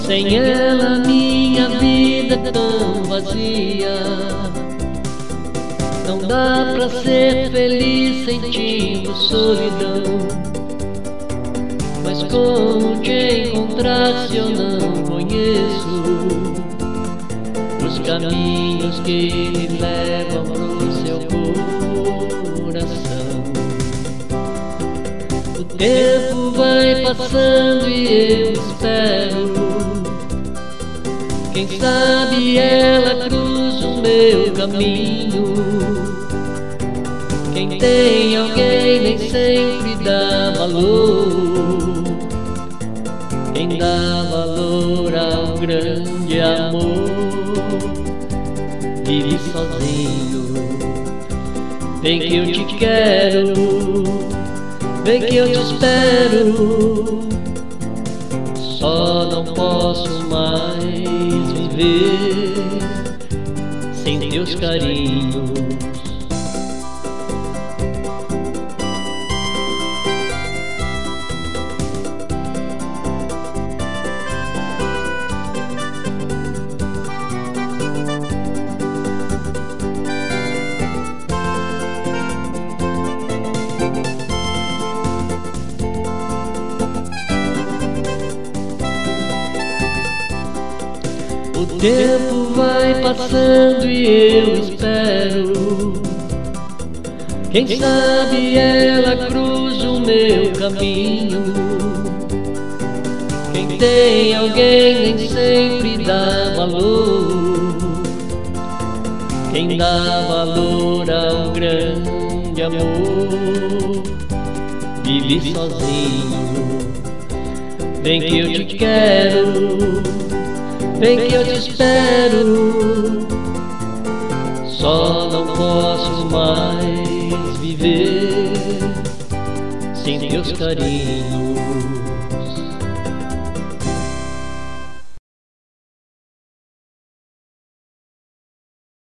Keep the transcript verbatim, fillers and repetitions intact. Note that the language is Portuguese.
Sem ela minha vida é tão vazia. Não dá pra ser feliz sentindo solidão. Mas como te encontrar se eu não conheço os caminhos que me levam pro seu coração? O tempo vai passando e eu espero. Quem sabe ela cruza o meu caminho. Quem tem alguém nem sempre dá valor. Quem dá valor ao grande amor vive sozinho. Vem que eu te quero, vem que eu te espero. Só não posso mais viver sem teus carinhos. O tempo vai passando e eu espero. Quem sabe ela cruza o meu caminho. Quem tem alguém nem sempre dá valor. Quem dá valor ao grande amor vive sozinho. Vem que eu te quero, vem que eu te espero. Só não posso mais viver sem teus carinhos.